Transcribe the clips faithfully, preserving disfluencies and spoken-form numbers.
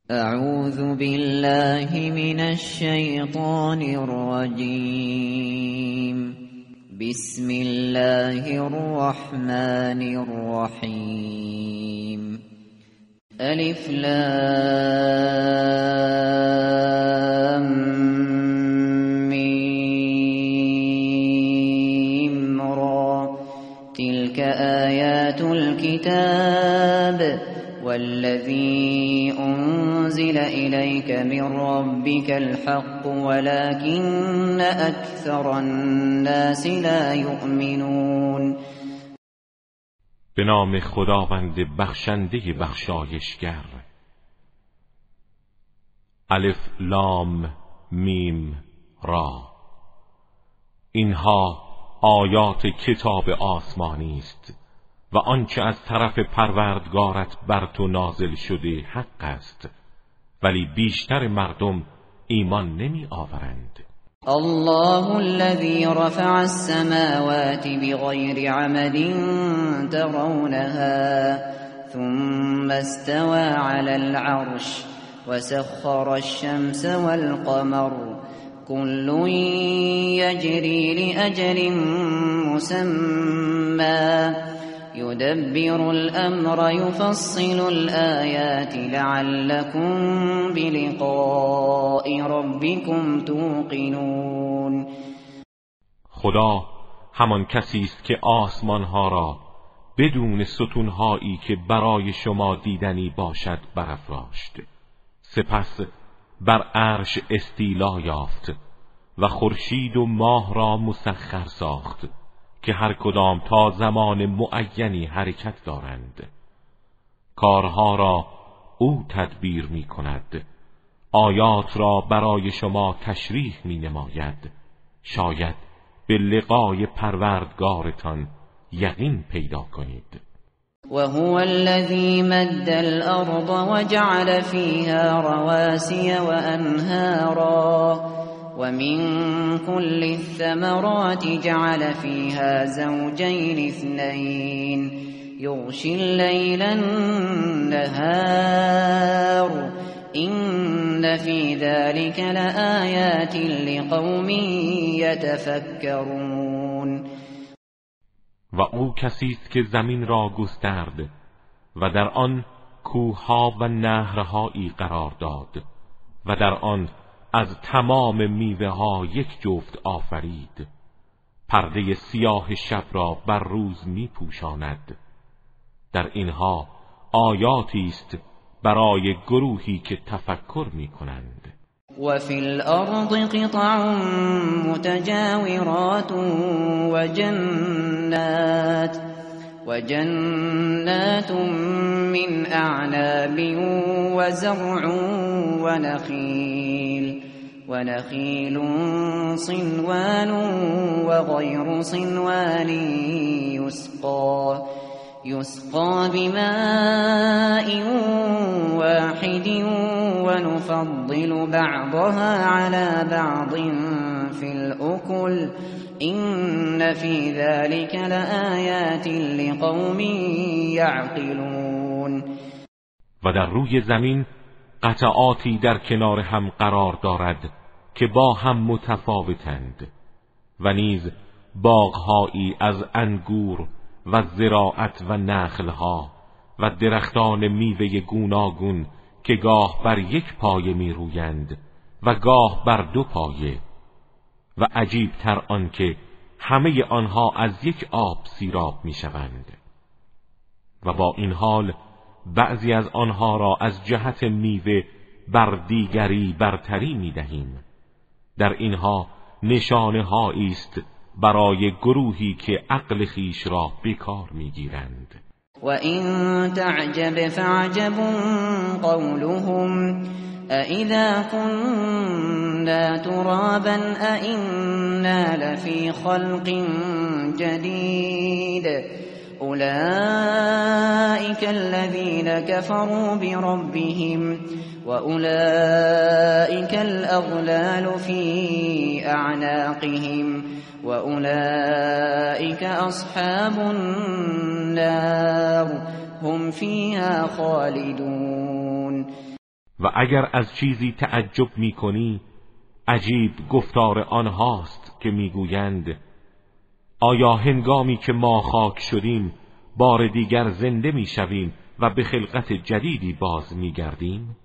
اعوذ بالله من الشیطان الرجیم. بسم الله الرحمن الرحیم. الف لام میم را تلك آیات الكتاب والذی انزل إليك من ربك الحق ولكن أكثر الناس لا يؤمنون. به نام خداوند بخشنده بخشایشگر. الف لام میم را. اینها آیات کتاب آسمانی است و آنچه از طرف پروردگارت بر تو نازل شده حق است، ولی بیشتر مردم ایمان نمی آورند. الله الذي رفع السماوات بغير عمد ترونها ثم استوى على العرش وسخر الشمس والقمر كل يجري لأجل مسمى يدبر الأمر يفصل الآيات لعلكم بلقاء ربكم توقنون. خدا همان کسی است که آسمانها را بدون ستونهایی که برای شما دیدنی باشد برافراشت، سپس بر عرش استیلا یافت و خورشید و ماه را مسخر ساخت که هر کدام تا زمان معینی حرکت دارند. کارها را او تدبیر می کند، آیات را برای شما تشریح می نماید، شاید به لقای پروردگارتان یقین پیدا کنید. وهو الذي مد الأرض وجعل فيها رواسي وأنهارا ومن كل الثمرات جعل فيها زوجين اثنين يغشي الليل النهار إن في ذلك لآيات لقوم يتفكرون. و او کسی است که زمین را گسترد و در آن کوهها و نهرهایی قرار داد و در آن از تمام میوه ها یک جفت آفرید. پرده سیاه شب را بر روز می پوشاند. در اینها آیاتی است برای گروهی که تفکر می کنند. و فی الارض قطع متجاورات و جنات و جنات من اعناب و زرع و نخیل و نخیل صنوان و غیر صنوان یسقا يسقى بماء واحد ونفضل بعضها على بعض في الأكل إن في ذلك لآيات لقوم يعقلون. و در روی زمین قطعاتی در کنار هم قرار دارد که با هم متفاوتند و نیز باغهایی از انگور و زراعت و نخلها و درختان میوه گوناگون که گاه بر یک پایه می رویند و گاه بر دو پایه، و عجیب تر آن که همه آنها از یک آب سیراب می شوند. و با این حال بعضی از آنها را از جهت میوه بر دیگری برتری می دهیم. در اینها نشانه هایی است برای گروهی که عقل خیش را بیکار میگیرند. و این تعجب فعجب قولهم أإذا كنا ترابا أإنا لفي خلق جديد أولئك الذين كفروا بربهم وأولئك الأغلال في أعناقهم وأولئك أصحاب النار هم فيها خالدون. و اگر از چیزی تعجب می کنی عجیب گفتار آنهاست که میگویند آیا هنگامی که ما خاک شدیم بار دیگر زنده میشویم و به خلقت جدیدی باز میگردیم؟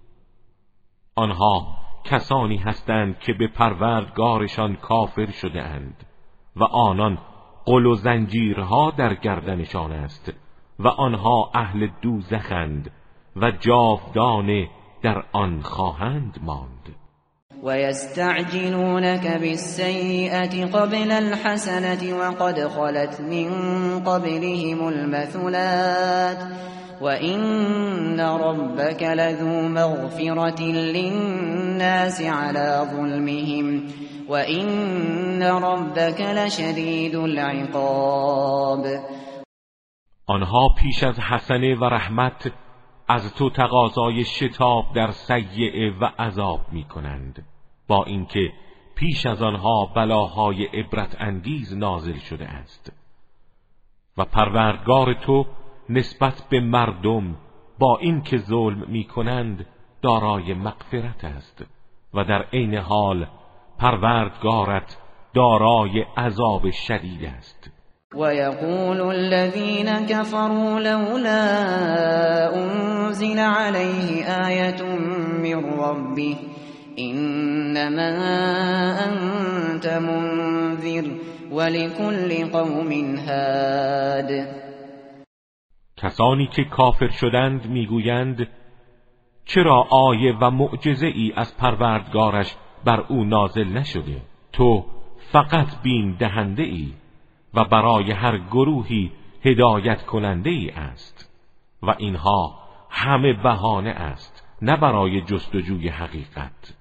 آنها کسانی هستند که به پروردگارشان کافر شده اند و آنان قل و زنجیرها در گردنشان است و آنها اهل دوزخند و جاودانه در آن خواهند ماند. وَيَسْتَعْجِلُونَكَ بِالسَّيِّئَةِ قَبْلَ الْحَسَنَةِ وَقَدْ خَلَتْ مِنْ قَبْلِهِمُ الْمَثُلَاتُ وَإِنَّ رَبَّكَ لَذُو مَغْفِرَةٍ لِلنَّاسِ عَلَى ظُلْمِهِمْ وَإِنَّ رَبَّكَ لَشَدِيدُ الْعِقَابِ. آنها پیش از حسنه و رحمت از تو تقاضای شتاب در سیئه و عذاب می کنند، با اینکه پیش از آنها بلاهای عبرت انگیز نازل شده است. و پروردگار تو نسبت به مردم با اینکه ظلم می کنند دارای مغفرت است و در عین حال پروردگارت دارای عذاب شدید است. وَيَقُولُ الَّذِينَ كَفَرُوا لَوْلَا أُنزِلَ عَلَيْهِ آيَةٌ مِّن رَّبِّهِ إِنَّمَا أَنتَ مُنذِرٌ وَلِكُلِّ قَوْمٍ هَادٍ. کسانی که کافر شدند میگویند چرا آیه و معجزه ای از پروردگارش بر او نازل نشده؟ تو فقط بین دهنده ای و برای هر گروهی هدایت کننده ای است و اینها همه بهانه است نه برای جستجوی حقیقت.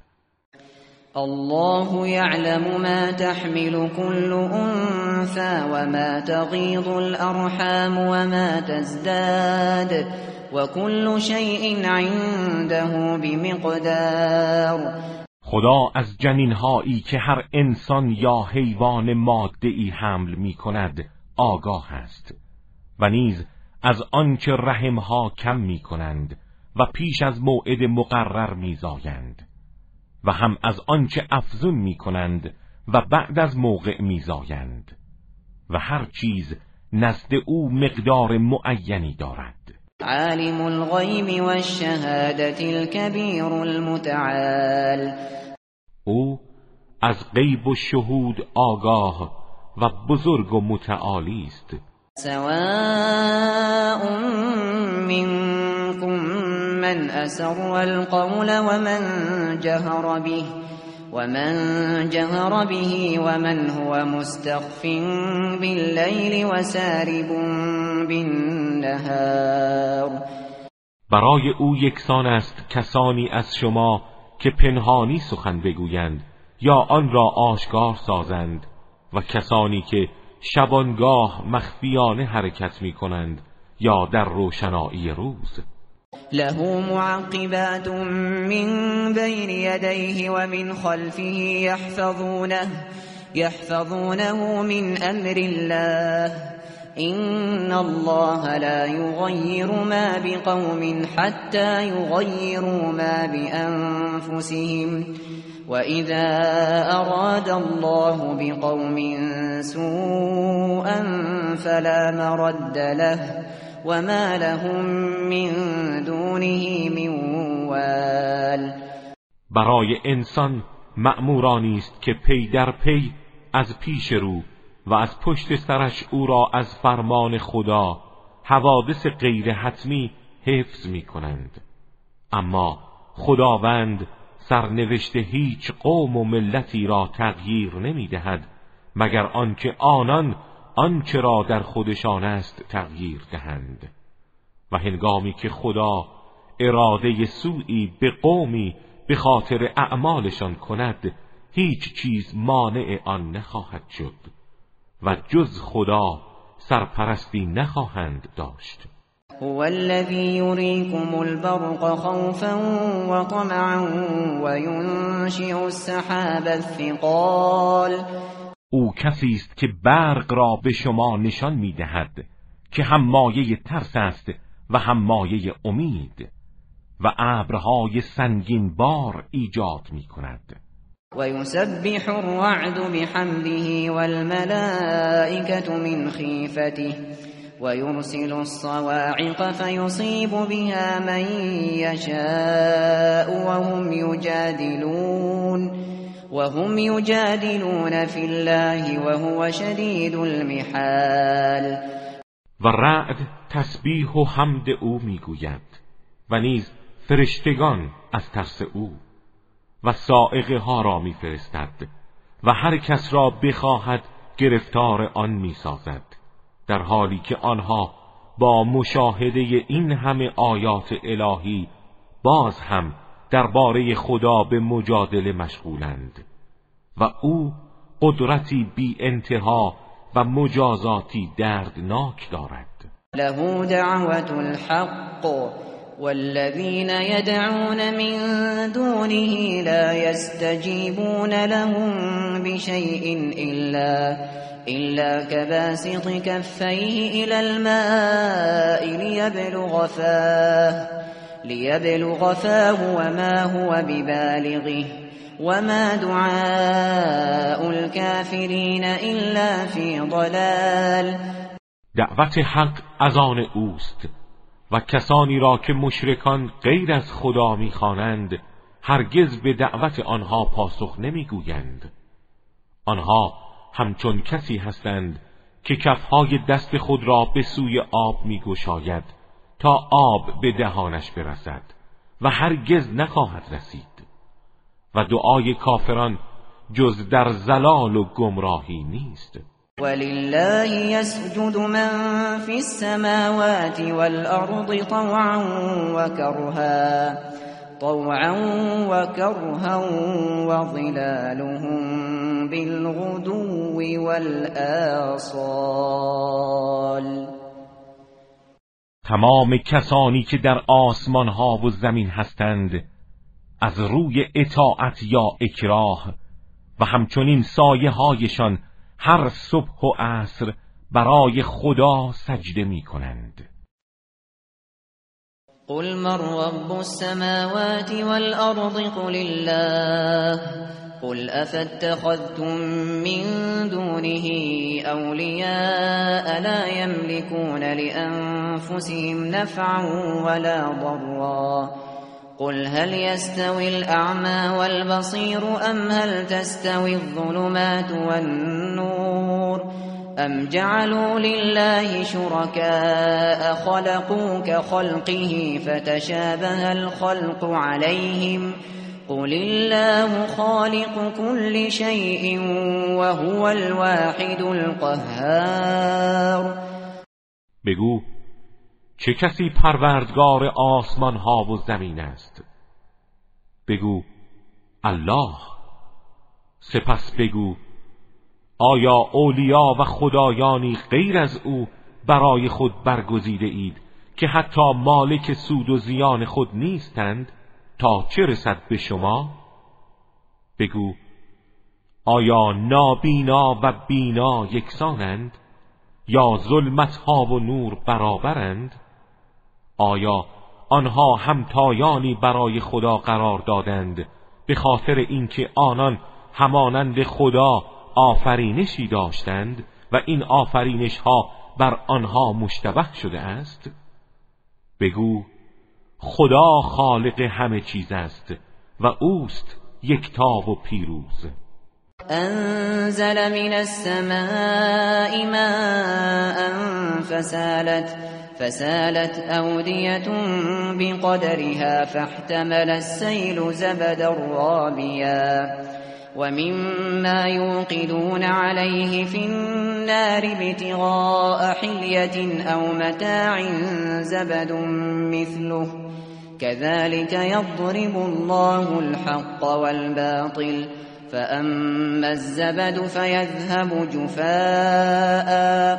الله يعلم ما تحمل كل أنثى وما تغيض الأرحام وما تزداد وكل شيء عنده بمقدار. خدا از جنینهایی که هر انسان یا حیوان ماده‌ای حمل می کند آگاه است و نیز از آنچه رحمها کم می کنند و پیش از موعد مقرر می زایند و هم از آنچه افزون می کنند و بعد از موقع می زایند و هر چیز نزد او مقدار معینی دارد. عالم الغیب والشهادة الكبیر المتعال. او از غیب و شهود آگاه و بزرگ و متعالی است. سواء منكم من أسر القول ومن جهر به ومن جهر به ومن هو مستخف بالليل وسارب بالنهار. برای او یکسان است کسانی از شما که پنهانی سخن بگویند یا آن را آشکار سازند و کسانی که شبانگاه مخفیانه حرکت می کنند یا در روشنایی روز. له معقبات من بین یدیه و من خلفه یحفظونه یحفظونه من امر الله إن الله لا يغير ما بقوم حتى يغيروا ما بأنفسهم وإذا أراد الله بقوم سوءا فلا مرد له وما لهم من دونه من وال. برای انسان مأمورانی است که پی در پی از پیش رو و از پشت سرش او را از فرمان خدا حوادث غیر حتمی حفظ می کنند. اما خداوند سرنوشت هیچ قوم و ملتی را تغییر نمی دهد مگر آنکه آنان آنچه را در خودشان است تغییر دهند. و هنگامی که خدا اراده سوئی به قومی به خاطر اعمالشان کند هیچ چیز مانع آن نخواهد شد و جز خدا سرپرستی نخواهند داشت. هو الذی یریکم البرق خوفا و طمعا و ینشئ السحاب الثقال. او کسی است که برق را به شما نشان می‌دهد که هم مایه ترس است و هم مایه امید و ابرهای سنگین بار ایجاد می کند. و یسبح الرعد بحمده والملائکة من خیفته و یرسل الصواعق فیصیب بها من یشاء وهم یجادلون وهم یجادلون فی الله وهو شدید المحال. و رعد تسبیح و حمد او میگوید و نیز فرشتگان از ترس او، و صاعقه ها را میفرستد و هر کس را بخواهد گرفتار آن میسازد، در حالی که آنها با مشاهده این همه آیات الهی باز هم درباره خدا به مجادله مشغولند و او قدرتی بی انتها و مجازاتی دردناک دارد. له دعوة الحق والذين يدعون من دونه لا يستجيبون لهم بشيء إلا إلا كباسط كفيه إلى الماء ليبلغ فاه ليبلغ فاه وما هو ببالغه وما دعاء الكافرين إلا في ضلال. دعوت حق از آن اوست و کسانی را که مشرکان غیر از خدا می‌خوانند هرگز به دعوت آنها پاسخ نمی‌گویند. آنها همچون کسی هستند که کفهای دست خود را به سوی آب می‌گشاید تا آب به دهانش برسد و هرگز نخواهد رسید، و دعای کافران جز در ضلال و گمراهی نیست. ولله يسجد من في السماوات والأرض طوعا وكرها طوعا وكرها وظلالهم بالغدو والآصال. تمام کسانی که در آسمان ها و زمین هستند از روی اطاعت یا اکراه و همچنین سایه هایشان هر صبح و عصر برای خدا سجده می کنند. قل من رب السماوات والأرض قل الله قل أفاتخذتم من دونه أولياء لا يملكون لأنفسهم نفعا ولا ضرا قل هل يستوي الأعمى والبصير أم هل تستوي الظلمات والنور أم جعلوا لله شركاء خلقوا كخلقه فتشابه الخلق عليهم قل الله خالق كل شيء وهو الواحد القهار. بگو چه کسی پروردگار آسمان ها و زمین است؟ بگو الله. سپس بگو آیا اولیا و خدایانی غیر از او برای خود برگزیده اید که حتی مالک سود و زیان خود نیستند تا چه رسد به شما؟ بگو آیا نابینا و بینا یکسانند یا ظلمت ها و نور برابرند؟ آیا آنها همتایانی برای خدا قرار دادند به خاطر اینکه آنان همانند خدا آفرینشی داشتند و این آفرینش ها بر آنها مشتبه شده است؟ بگو خدا خالق همه چیز است و اوست یکتا و پیروز. انزل من السماء ماء فسالت فسالت أودية بقدرها فاحتمل السيل زبدا رابيا ومما يوقدون عليه في النار ابتغاء حلية أو متاع زبد مثله كذلك يضرب الله الحق والباطل فأما الزبد فيذهب جفاء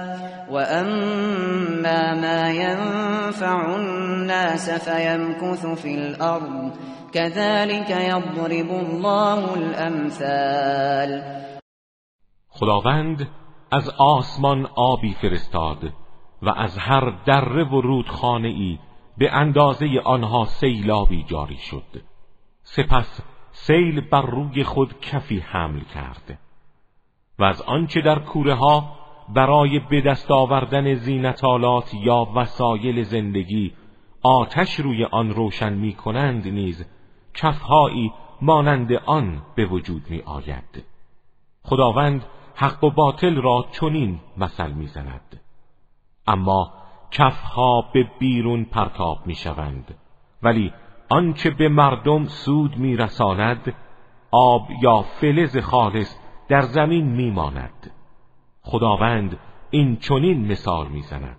وأما ما ينفع الناس فيمكث في الأرض كذلك يضرب الله الأمثال. خداوند از آسمان آبی فرستاد و از هر دره و رودخانه‌ای به اندازه آنها سیلابی جاری شد. سپس سیل بر روی خود کفی حمل کرد و از آنچه در کوره ها برای به دست آوردن زینت‌آلات یا وسایل زندگی آتش روی آن روشن می کنند نیز کفهایی مانند آن به وجود می آید. خداوند حق و باطل را چنین مثل می زند. اما کفها به بیرون پرتاب می شوند، ولی آنچه به مردم سود می رساند آب یا فلز خالص در زمین می ماند. خداوند این چنین مثال می زند.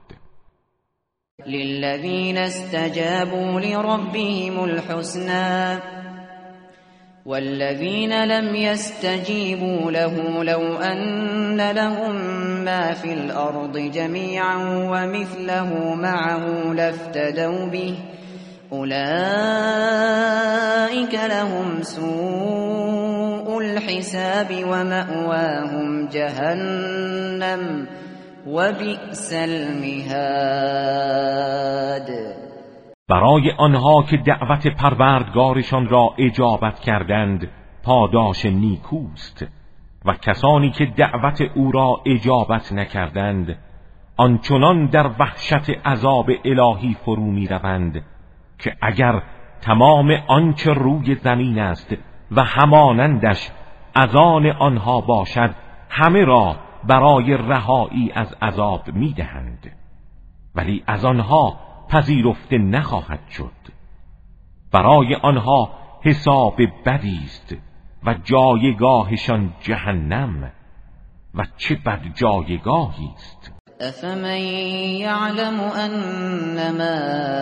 للذین استجابوا لربهم الحسنى والذین لم يستجيبوا له لو أن لهم ما في الأرض جميعا ومثله معه لافتدوا به أولئك لهم سوء الحساب ومأواهم جهنم وبئس المهاد. برای آنها که دعوت پروردگارشان را اجابت کردند پاداش نیکوست و کسانی که دعوت او را اجابت نکردند آنچنان در وحشت عذاب الهی فرو می روند که اگر تمام آنچه روی زمین است و همانندش از آن آنها باشد همه را برای رهایی از عذاب می دهند، ولی از آنها پذیرفته نخواهد شد. برای آنها حساب بدی است و جایگاهشان جهنم، و چه بد جایگاهی است. افمن یعلم انما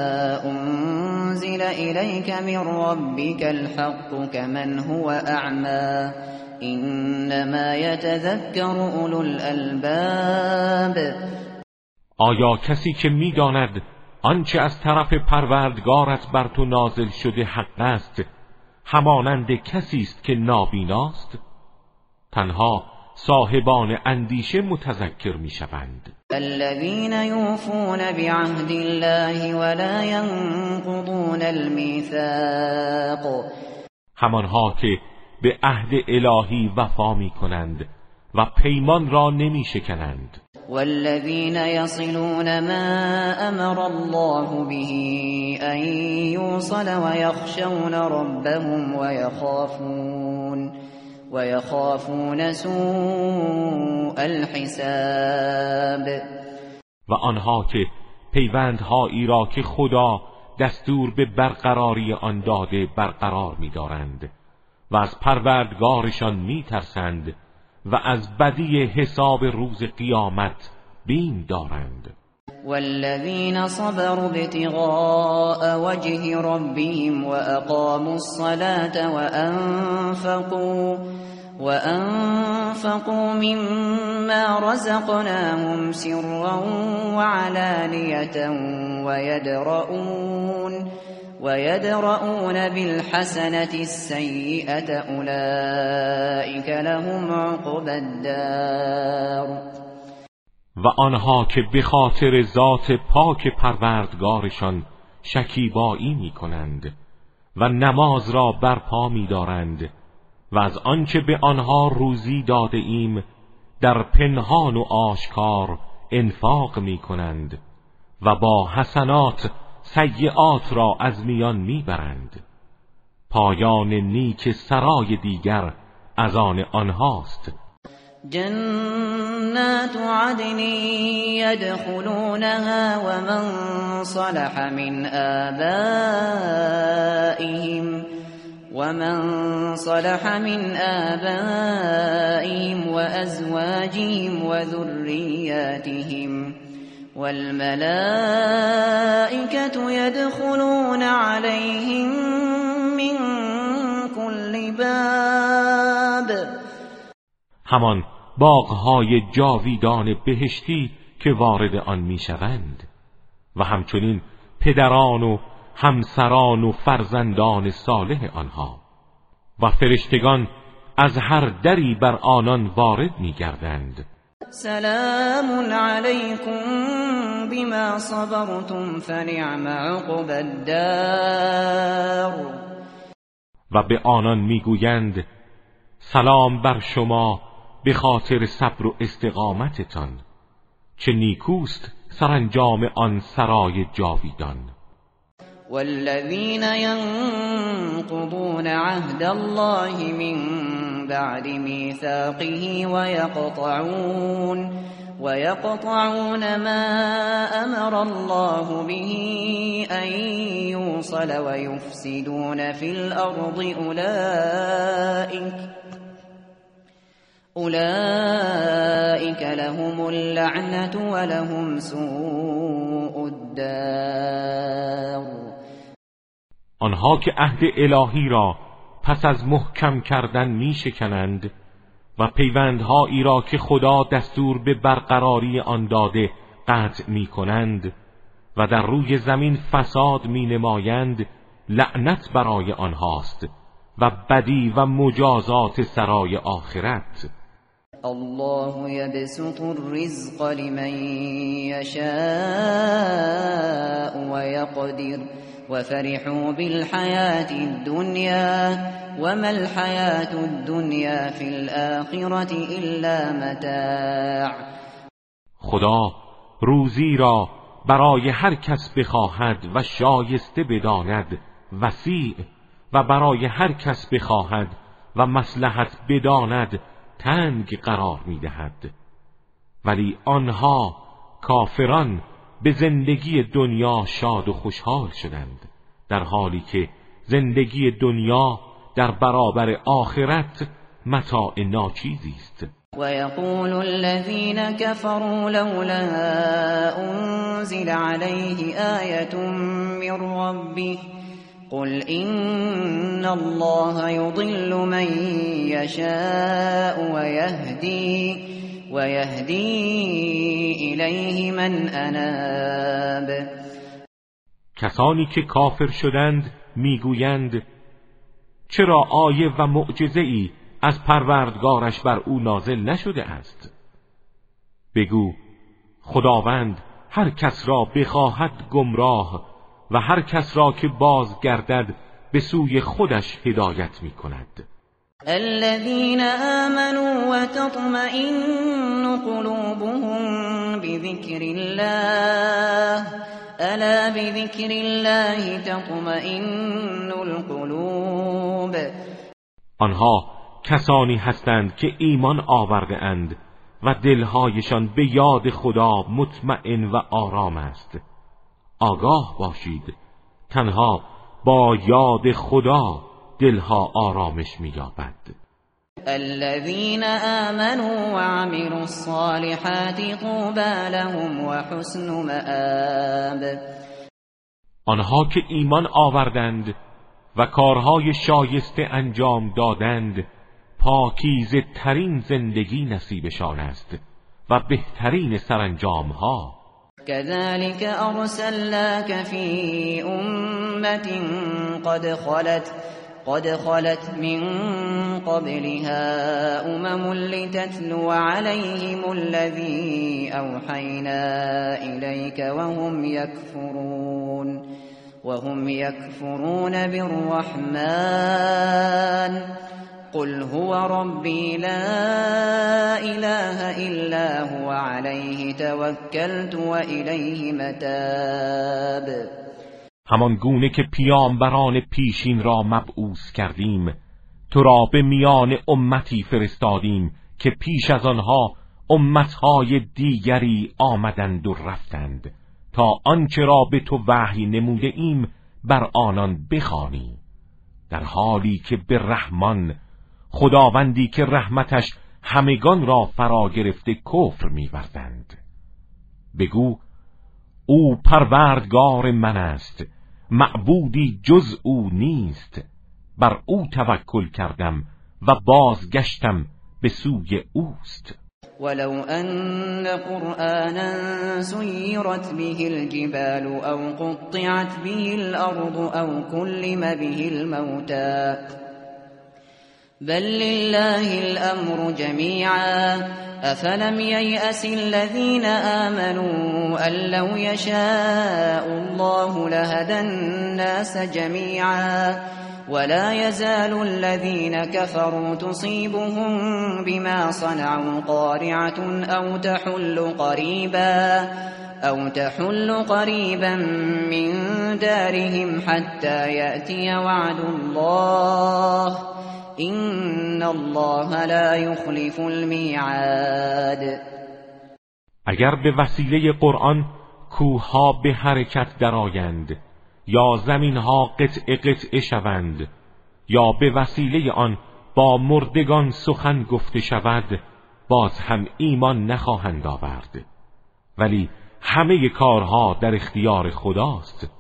انزل الیک من ربک الحق کمن هو اعمی انما یتذکر اولو الالباب. آیا کسی که می‌داند آنچه از طرف پروردگارت بر تو نازل شده حق است همانند کسی است که نابیناست؟ تنها صاحبان اندیشه متذکر میشوند. الذين يوفون بعهد الله ولا ينقضون الميثاق. همانها که به عهد الهی وفا میکنند و پیمان را نمیشکنند. والذين يصلون ما امر الله به ان يوصل ويخشون ربهم ويخافون ويخافون سوء الحساب. و آنها که پیوندهایی را که خدا دستور به برقراری آن داده برقرار می‌دارند و از پروردگارشان می‌ترسند و از بدی حساب روز قیامت بیم دارند. والذین صبروا ابتغاء وجه ربهم واقاموا الصلاة وانفقوا وانفقوا مما رزقناهم سرا وعلانية ويدرؤون ويدرؤون بالحسنة السيئة أولئك لهم عقبى الدار. و آنها که به خاطر ذات پاک پروردگارشان شکیبایی می کنند و نماز را برپا می دارند و از آنچه به آنها روزی داده ایم در پنهان و آشکار انفاق می کنند و با حسنات سیئات را از میان میبرند، پایان نیک سرای دیگر از آن آنهاست. جنات عدن يدخلونها ومن صلح من آبائهم ومن صلح من آبائهم وأزواجهم وذرياتهم والملائكة يدخلون عليهم من كل باب. همان باغهای جاویدان بهشتی که وارد آن میشوند و همچنین پدران و همسران و فرزندان صالح آنها و فرشتگان از هر دری بر آنان وارد میگردند. سلام علیکم بما صبرتم فنعم عقب الدار. و به آنان میگویند سلام بر شما به خاطر صبر و استقامتتان، چه نیکوست سرانجام آن سرای جاویدان. والذین ينقضون عهد الله من بعد میثاقه ويقطعون ويقطعون ما أمر الله به أن يوصل ويفسدون في الأرض أولئك أولئك لهم اللعنة ولهم سوء الدار. آنها که عهد الهی را پس از محکم کردن می شکنند و پیوندهایی را که خدا دستور به برقراری آن داده قطع می کنند و در روی زمین فساد می نمایند، لعنت برای آنهاست و بدی و مجازات سرای آخرت. الله يبسط الرزق لمن يشاء ويقدر وفرحوا بالحياة الدنيا وما الحياة الدنيا في الآخرة إلا متاع. خدا روزی را برای هر کس بخواهد و شایسته بداند وسیع، و برای هر کس بخواهد و مصلحت بداند تنگ قرار می‌دهد. ولی آنها کافران به زندگی دنیا شاد و خوشحال شدند، در حالی که زندگی دنیا در برابر آخرت متاع ناچیزی است. و یقول الذین كفروا لولا انزل علیه آیة من ربه قل إن الله يضل من يشاء ويهدي ويهدي إليه من أناب. کسانی که کافر شدند میگویند چرا آیه و معجزه‌ای از پروردگارش بر او نازل نشده است؟ بگو خداوند هر کس را بخواهد گمراه و هر کس را که بازگردد به سوی خودش هدایت می کند. الذين آمنوا وتطمئن قلوبهم بذكر الله الا بذكر الله تطمئن القلوب. آنها کسانی هستند که ایمان آورده اند و دلهایشان به یاد خدا مطمئن و آرام است. آگاه باشید، تنها با یاد خدا دلها آرامش می‌یابد. الذين آمنوا وعملوا الصالحات طوبى لهم وحسن مآب. آنها که ایمان آوردند و کارهای شایسته انجام دادند، پاکیزه ترین زندگی نصیبشان است و بهترین سرانجامها. كذلك أرسلناك في أمة قد خلت قد خلت من قبلها أمم لتتلو عليهم الذي أوحينا إليك وهم يكفرون وهم يكفرون بالرحمن قل هو ربي لا إله إلا هو عليه توكلت وإليه متاب. همان گونه که پیامبران پیشین را مبعوث کردیم، تو را به میان امتی فرستادیم که پیش از آنها امتهای دیگری آمدند و رفتند تا آنچه را به تو وحی نموده ایم بر آنان بخوانی، در حالی که به رحمان، خداوندی که رحمتش همگان را فرا گرفته، کفر می‌ورزند. بگو او پروردگار من است، معبودی جز او نیست، بر او توکل کردم و بازگشتم به سوی اوست. ولو أن قرآنا سيرت به الجبال أو قطعت به الأرض أو كلم به الموتى بل لله الأمر جميعا افلم ییأس الذین آمنوا ان لو یشاء الله لهدی الناس جمیعا ولا يزال الذين كفروا تصيبهم بما صنعوا قارعة أو تحل قريبا أو تحل قريبا من دارهم حتى يأتي وعد الله إن الله لا يخلف الميعاد. اگر به وسیله قرآن کوهها به حرکت درآیند یا زمینها قطع قطع شوند یا به وسیله آن با مردگان سخن گفته شود باز هم ایمان نخواهند آورد، ولی همه کارها در اختیار خداست.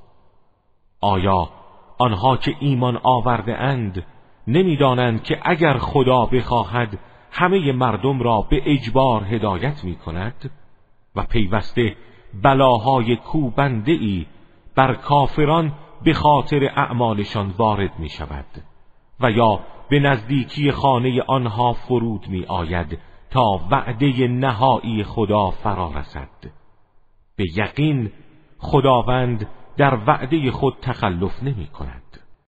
آیا آنها که ایمان آورده اند نمی‌دانند که اگر خدا بخواهد همه مردم را به اجبار هدایت می کند و پیوسته بلاهای کوبنده‌ای بر کافران به خاطر اعمالشان وارد می شود و یا به نزدیکی خانه آنها فرود می آید تا وعده نهایی خدا فرا رسد. به یقین خداوند در وعده خود تخلف نمی کند.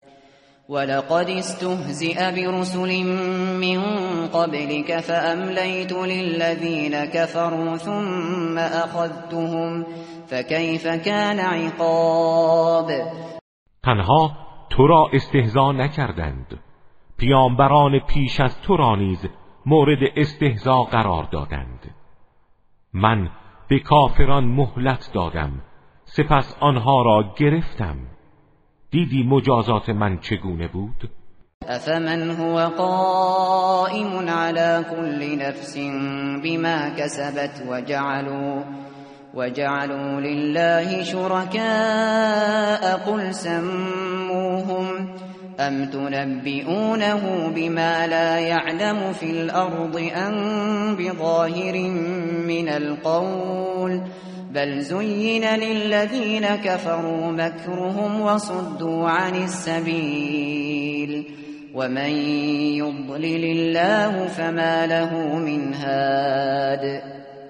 ولقد استهزئ برسل من قبلك فأمليت للذين كفروا ثم أخذتهم فكيف كان عقاب. تنها تو را استهزا نکردند، پیامبران پیش از تو را نیز مورد استهزا قرار دادند. من به کافران مهلت دادم، سپس آنها را گرفتم. دیدی مجازات من چگونه بود؟ افمن هو قائم على كل نفس بما كسبت وجعلوا وجعلوا لله شركاء قل سموهم ام تنبئونه بما لا يعلم في الأرض ام بظاهر من القول بل زين للذين كفروا مكرهم وصدوا عن السبيل ومن يضلل الله فما له من هاد.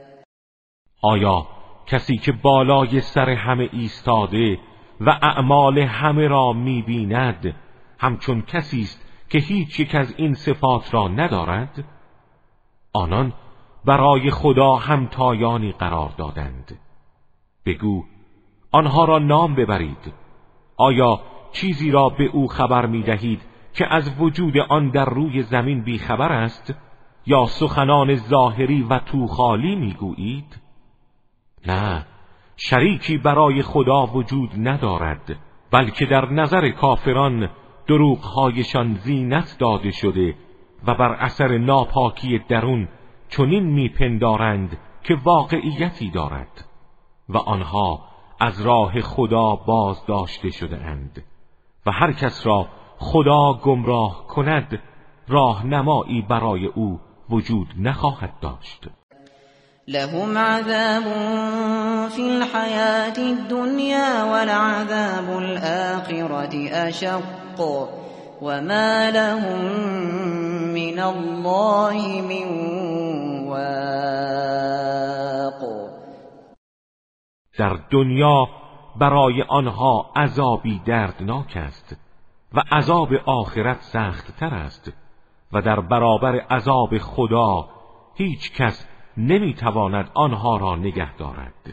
آیا کسی که بالای سر همه ایستاده و اعمال همه را می‌بیند همچون کسی است که هیچ یک از این صفات را ندارد؟ آنان برای خدا همتایانی قرار دادند. بگو آنها را نام ببرید. آیا چیزی را به او خبر می دهید که از وجود آن در روی زمین بیخبر است، یا سخنان ظاهری و توخالی می گویید؟ نه، شریکی برای خدا وجود ندارد، بلکه در نظر کافران دروغهایشان زینت داده شده و بر اثر ناپاکی درون چنین میپندارند که واقعیتی دارد و آنها از راه خدا باز داشته شده اند و هر کس را خدا گمراه کند راهنمایی برای او وجود نخواهد داشت. لهم عذاب في الحياة الدنيا ولعذاب الآخرة أشق وما لهم من الله من واق. در دنیا برای آنها عذابی دردناک است و عذاب آخرت سخت تر است و در برابر عذاب خدا هیچ کس نمیتواند آنها را نگه دارد.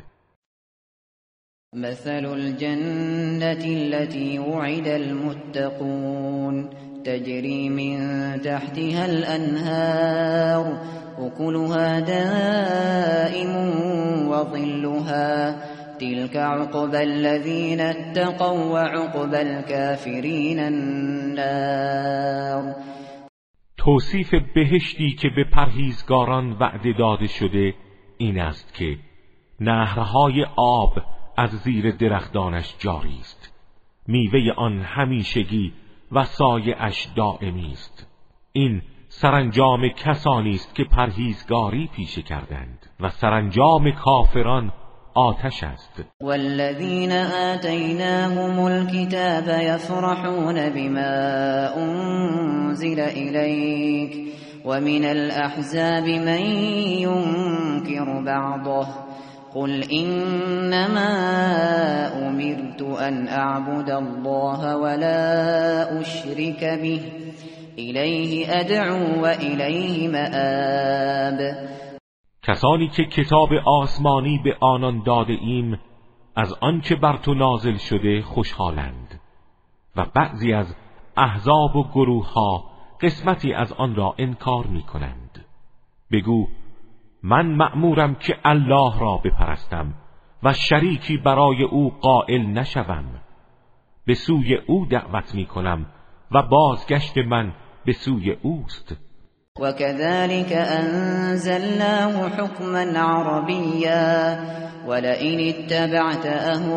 مثل الجنة التي وعد المتقون تجري من تحتها الأنهار أكلها دائم وظلها تلك عقبى الذين اتقوا وعقبى الكافرين النار. توصیف بهشتی که به پرهیزگاران وعده داده شده این است که نهرهای آب از زیر درختانش جاری است، میوه آن همیشگی و سایه‌اش دائمی است. این سرانجام کسانی است که پرهیزگاری پیشه کردند و سرانجام کافران آتش است. والذین آتیناهم الكتاب یفرحون بما انزل الیک ومن الأحزاب من ينكر بعضه قل إنما أمرت أن أعبد الله ولا أشرك به إلیه ادعو و الیه مآب. کسانی که کتاب آسمانی به آنان داده ایم از آنچه بر تو نازل شده خوشحالند و بعضی از احزاب و گروه ها قسمتی از آن را انکار می کنند. بگو من مأمورم که الله را بپرستم و شریکی برای او قائل نشوم. به سوی او دعوت می کنم و بازگشت من به سوی اوست. وكذلك أنزلناه حكما عربيا ولئن اتبعت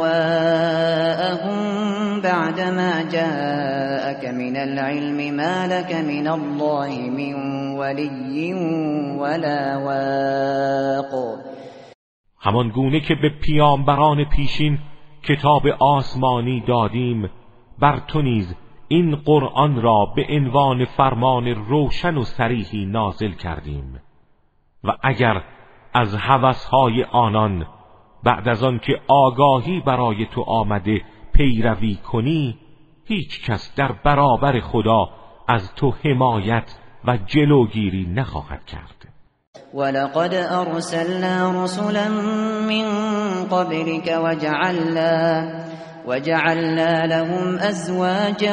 أهواءهم بعدما جاءك من العلم ما لك من الله من ولي ولا واق. همان گونه که به پیامبران پیشین کتاب آسمانی دادیم بر تو نیز این قرآن را به عنوان فرمان روشن و صریحی نازل کردیم و اگر از هوسهای آنان بعد از آن که آگاهی برای تو آمده پیروی کنی هیچ کس در برابر خدا از تو حمایت و جلوگیری نخواهد کرد. ولقد ارسلنا رسلا من قبلك وجعلنا وجعلنا لهم أزواجا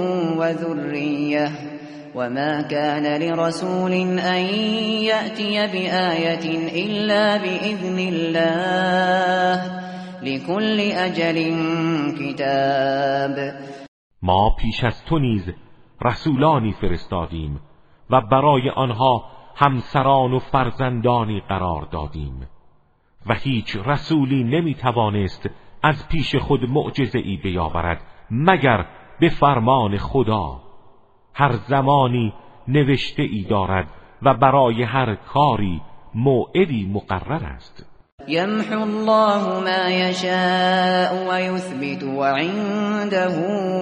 وذرية وما كان لرسول أن يأتي بآية إلا بإذن الله لكل أجل كتاب. ما پیش از تو نیز رسولانی فرستادیم و برای آنها همسران و فرزندانی قرار دادیم و هیچ رسولی نمیتوانست از پیش خود معجزه‌ای بیاورد مگر به فرمان خدا. هر زمانی نوشته ای دارد و برای هر کاری موعدی مقرر است. یمحو الله ما یشاء و یثبت و عنده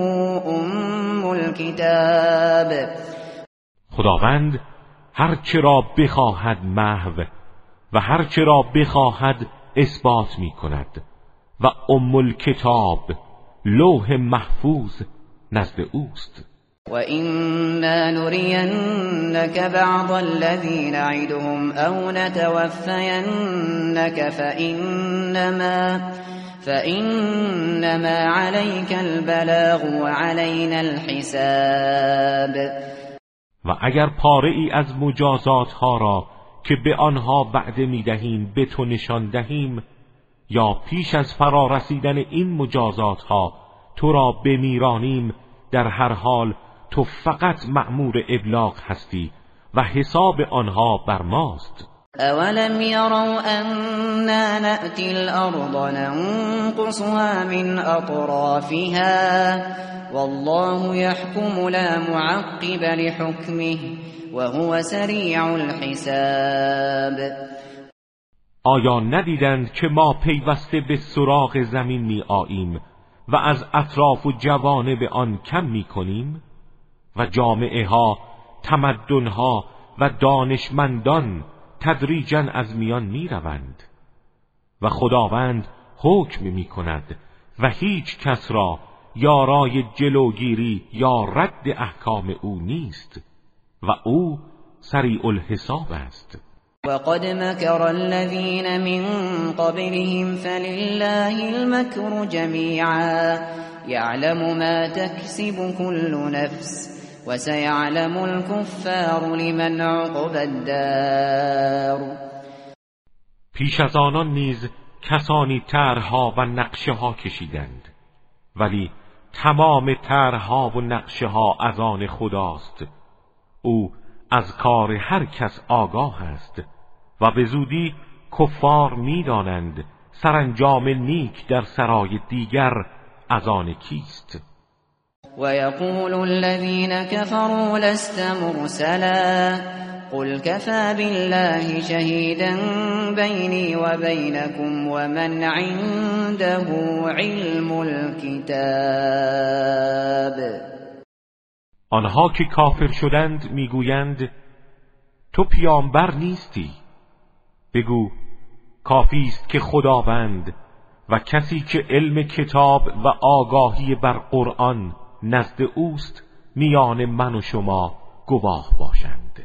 ام الکتاب. خداوند هر چه را بخواهد محو و هر چه را بخواهد اثبات می کند و ام الکتاب لوح محفوظ نزد اوست. و اینا نرینک بعض الذین نعدهم او نتوفینک فإنما فإنما عليك البلاغ و علینا الحساب. و اگر پاره ای از مجازات ها را که به آنها وعده می دهیم به تو نشان دهیم یا پیش از فرا رسیدن این مجازات ها تو را بمیرانیم، در هر حال تو فقط مأمور ابلاغ هستی و حساب آنها بر ماست. اولم يروا أنا نأتي الأرض ننقصها من أطرافها والله يحكم لا معقب لحكمه وهو سریع الحساب. آیا ندیدند که ما پیوسته به سراغ زمین می آییم و از اطراف و جوانب آن کم می کنیم و جامعه ها، تمدن ها و دانشمندان تدریجاً از میان می روند و خداوند حکم می کند و هیچ کس را یارای جلوگیری یا رد احکام او نیست و او سریع الحساب است. وقد مكر الذين من قبلهم فلله المكر جميعا يعلم ما تكسب كل نفس وسيعلم الكفار لمن عقب الدار. پیش از آنان نیز کسانی طرحها و نقشه ها کشیدند، ولی تمام طرحها و نقشه ها از آن خداست. او از کار هر کس آگاه است و به زودی کفار می‌دانند سرانجام نیک در سرای دیگر از آن کیست. ويقول الذين كفروا لست مرسلا قل كفى بالله شهيدا بيني وبينكم ومن عنده علم الكتاب. آنها که کافر شدند میگویند تو پیامبر نیستی. بگو کافی است که خداوند و کسی که علم کتاب و آگاهی بر قرآن نزد اوست میان من و شما گواه باشند.